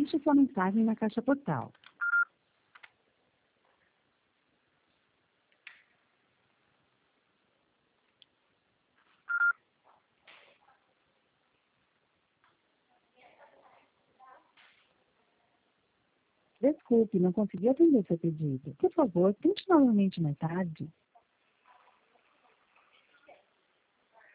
Deixe sua mensagem na caixa postal. Desculpe, não consegui atender seu pedido. Por favor, tente novamente mais tarde.